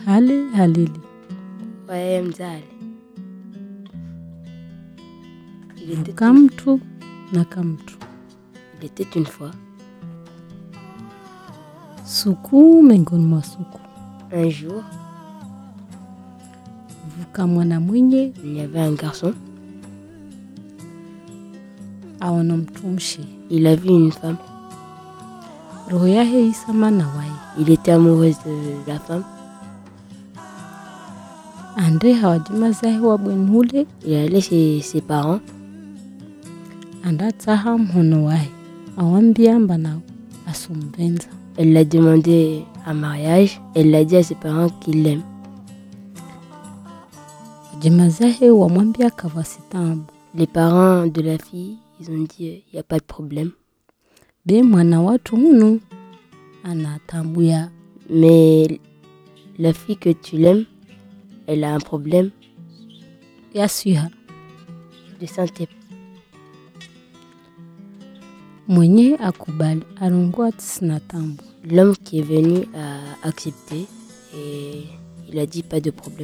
Halili. Ouais, mzali. Kamtu na kamtu. Il était une fois. Suku miongoni mwa suku. Un jour, Vuka mwana mwenye il y avait un garçon. aona mtumshi. Il a vu une femme. Roho yake isamana wai. Il était amoureux de la femme. Ande hawajimazahi wa bwenule. Il est allé chez ses parents. Anda tsaha mhono wai. Awambia mbana asumbenza. Elle l'a demandé en mariage. Elle l'a dit à ses parents qu'il l'aime. Jimazahi wamwambia kavasitambu. Les parents de la fille, ils ont dit il n'y a pas de problème. Be mwana watu hunu anatambuya. Mais la fille que tu l'aimes, elle a un problème Yasuha. de santé. Mwenye akubali arungwa tisinatambu. L'homme qui est venu a accepté et il a dit pas de problème.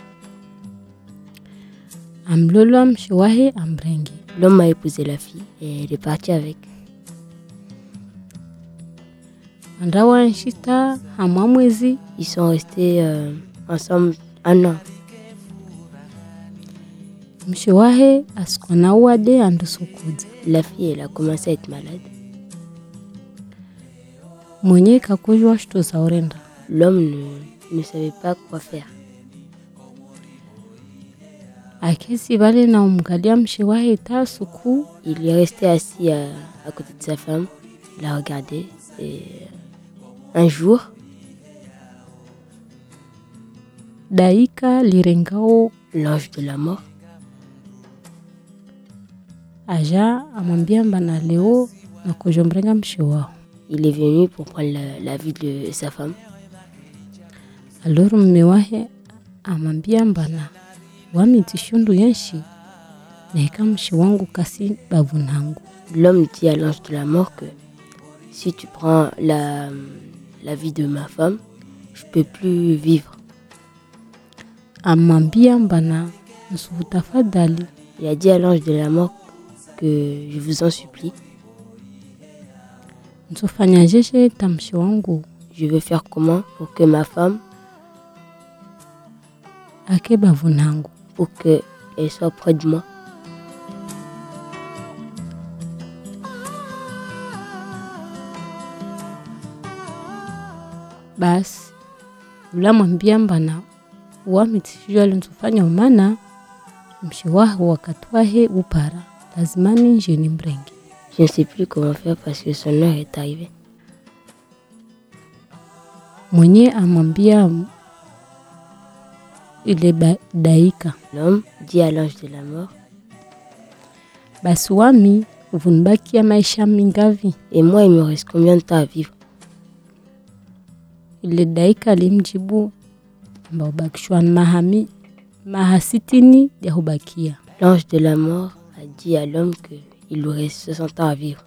Amlolo amshiwahi amrengi. L'homme a épousé la fille et elle est partie avec. Andawa nshita hamwamwezi. Ils sont restés ensemble 1 an. Mshiwahi asikona wade andusukuza. La fille, elle a commencé à être malade. Mwenye kakujwa shtuza orenda. L'homme ne savait pas quoi faire. Akesi bale na umgalia mshiwahi ta suku. Il est resté assis à côté de sa femme. Il a regardé et un jour, Daika lirengao l'ange de la mort aja amwambia mbana leo na kujombrenga mshiwao. il est venu pour prendre la vie de sa femme. Aloro mmewahe amwambia mbana wamitishundu yenshi na ika mshiwangu kasi bavunangu. L'homme dit à l'ange de la mort que si tu prends la vie de ma femme, je peux plus vivre. Amwambia mbana nsutafadhali. Il a dit à l'ange de la mort que je vous en supplie, Nsufanya jeshe tamshi wangu je veux faire comment pour que ma femme, ake bavunangu. pour qu'elle soit près de moi. Basi ula mwambia mbana wamitishijwa nsufanya umana mshiwahu wakatuahe upara lazimani njeni mrengi. Je ne sais plus comment faire parce que son heure est arrivée. Mwenye amwambia ile Daika. L'homme dit à l'ange de la mort, Basi wami uvunbakia maisha mingavi. et moi il me reste combien de temps à vivre? Ile Daika alimjibu amba ubakishwa mahasitini ya hubakia. L'ange de la mort a dit à l'homme qu'il lui reste 60 ans à vivre.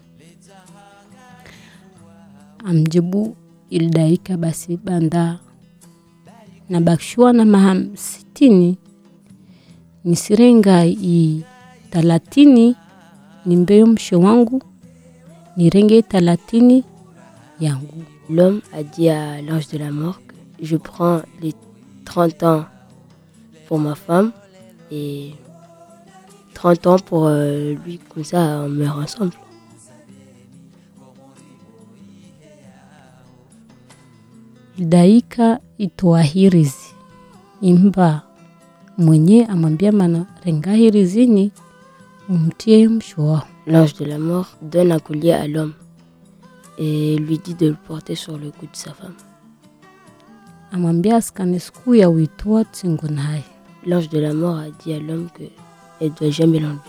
Amjibu ile Daika basi banda na bakishwa na mahasitini nisirenga 30 nimbeyo mshe wangu nirenge 30 yangu. L'homme a dit à l'ange de la mort que je prends les 30 ans pour ma femme et 30 ans pour lui, comme ça on meurt ensemble. Daika itoahirizi imba mwenye amwambia mana rengahirizini umtie mshwa. L'ange de la mort donne un collier à l'homme et lui dit de le porter sur le cou de sa femme. Amwambia askane siku ya witoa tsingonai. L'ange de la mort a dit à l'homme qu'elle ne doit jamais l'enlever.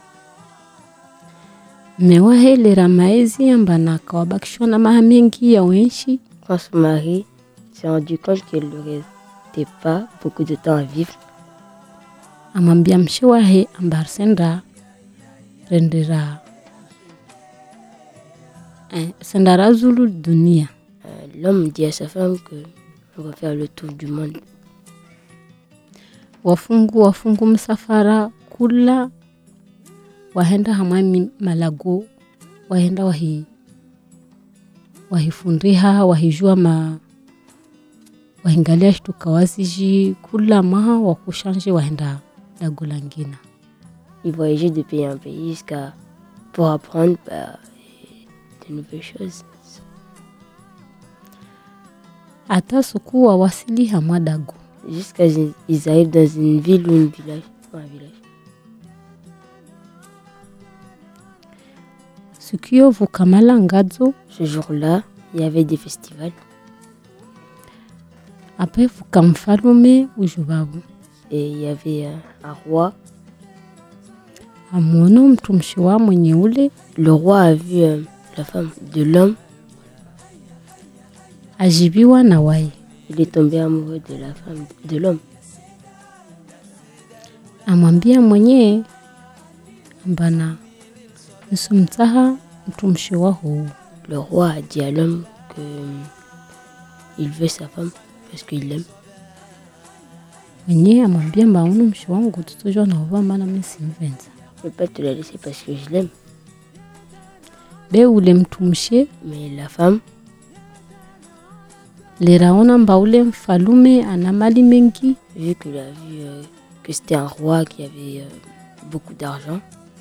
Mewahelera maezi ambana akawabakishwa na mahamengi ya wenshi. Quand son mari s'est rendu compte qu'il ne restait pas beaucoup de temps à vivre, Amwambia mshiwahe ambarsenda rendera sendara zulu dunia. l'homme dit à sa femme que On va faire le tour du monde. wafungu msafara kula wahenda hamami malago wahenda wahifundriha wahijua wahingalia shtuka waziji kula maha wakushanje wahenda lago langina. Ils voyageaient de pays en pays jusqu'à pour apprendre de nouvelles choses. Ata suku wawasili hamwa dago. Jusqu'à ils arrivent dans une ville ou un village. Sukio vukamala ngadzo. Ce jour-là, il y avait des festivals. Après vukamfalume ujubabu. Et il y avait un roi. Amono mtumshi wa mwenye ule. Le roi a vu la femme de l'homme. Ajibiwa na wai. Il est tombé amoureux de la femme de l'homme. Amwambia mwenye ambana nisumtaha mtumshi wa huu. Le roi a dit à l'homme que il veut sa femme parce qu'il l'aime. Mwenye amwambia mbaunu mshi wangu tutujua na uva mana msimvenza. Je ne peux pas te la laisser parce que je l'aime. Be ule mtumshi. Mais la femme. Leraona mbaule mfalume ana mali mengi. Vu qu'il a vu que c'était un roi qui avait beaucoup d'argent.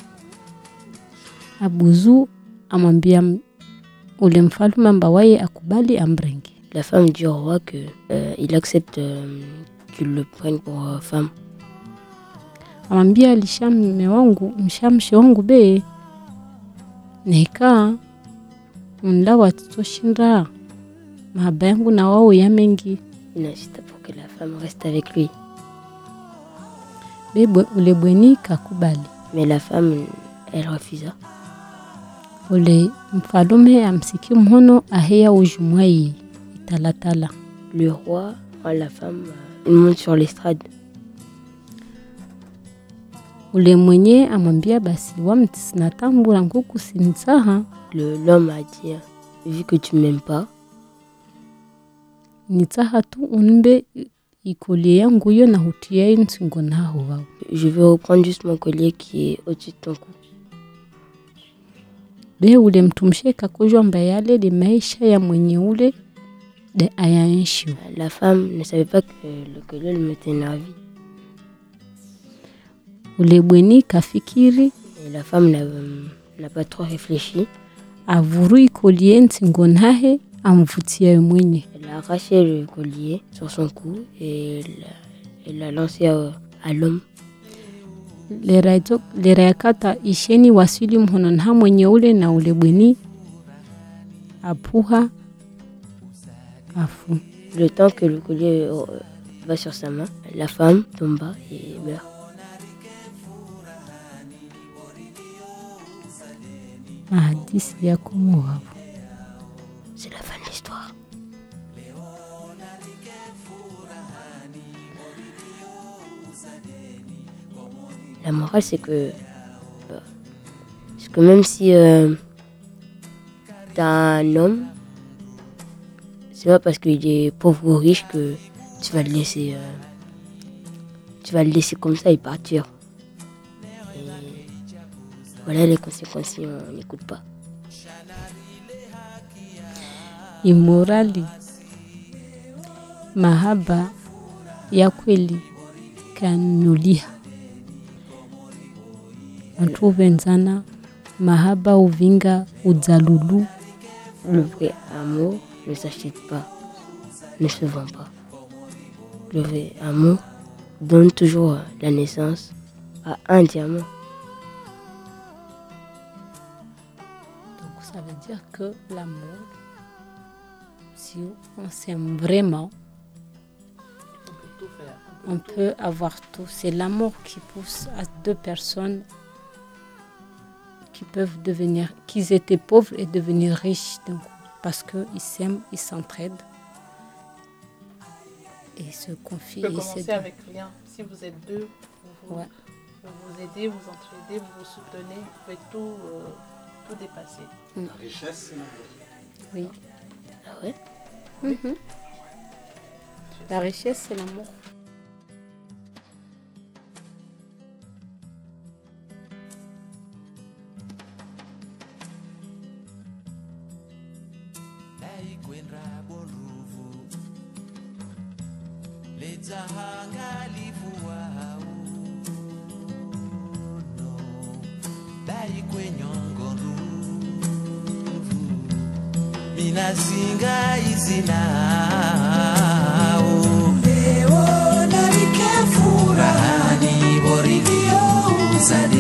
Abuzu amwambia ule mfalume mbawaye akubali ambrenge. La femme dit au roi que il accepte qu'il le prenne pour femme. Amwambia alishamme wangu mshamshi wangu be neka unlawa tutoshinda mahaba yangu na wao ya mengi. Il insiste pour que la femme reste avec lui. Bebe ule bweni kakubali. Mais la femme, elle refusa. Ule mfalume amsiki mhono aheya ujumwai italatala. Le roi prend la femme, il monte sur l'estrade. Ule mwenye amwambia basi wamtisinatambura nguku sinsaha. L'homme a dit, vu que tu m'aimes pas, nitsaha tu unbe ikole yangu yo na hutia insingo naho wao. Je vais reprendre juste mon collier qui est au-dessus de ton cou. Be ule mtumshe kakojwa mbayale de maisha ya mwenye ule de ayanshu. La femme ne savait pas que le collier le mettait dans la vie. Ule bweni kafikiri. Et la femme n'a pas trop réfléchi. Avuru ikole nsingo nahe amvutia mwenye. Elle a arraché le collier sur son cou et elle l'a lancé à l'homme. Lerakata isheni wasili mhono na mwenye ule na ule bweni apuha afu. Le temps que le collier va sur sa main, la femme tomba et meurt. Hadisi yako muhavu. C'est la fin de l'histoire. La morale, c'est que même si t'as un homme, c'est pas parce qu'il est pauvre ou riche que tu vas le laisser comme ça et partir. Et voilà les conséquences si on n'écoute pas. Imorali mahaba ya kweli kanuliha. Watu wenzana mahaba uvinga udzalulu. Le vrai amour ne s'achète pas, ne se vend pas. Le vrai amour donne toujours la naissance à un diamant. Donc ça veut dire que l'amour, si on s'aime vraiment, on peut avoir tout. C'est l'amour qui pousse à deux personnes qui peuvent devenir, qu'ils étaient pauvres et devenir riches. Donc, parce qu'ils s'aiment, ils s'entraident et se confient. Tu peux commencer avec rien. Si vous êtes deux, vous vous aidez, vous entraidez, vous vous soutenez, vous pouvez tout dépasser. La richesse. Oui. Ah ouais? Mm-hmm. richesse? La richesse, c'est l'amour. Minazinga izina leo narike furahani borilio uzadi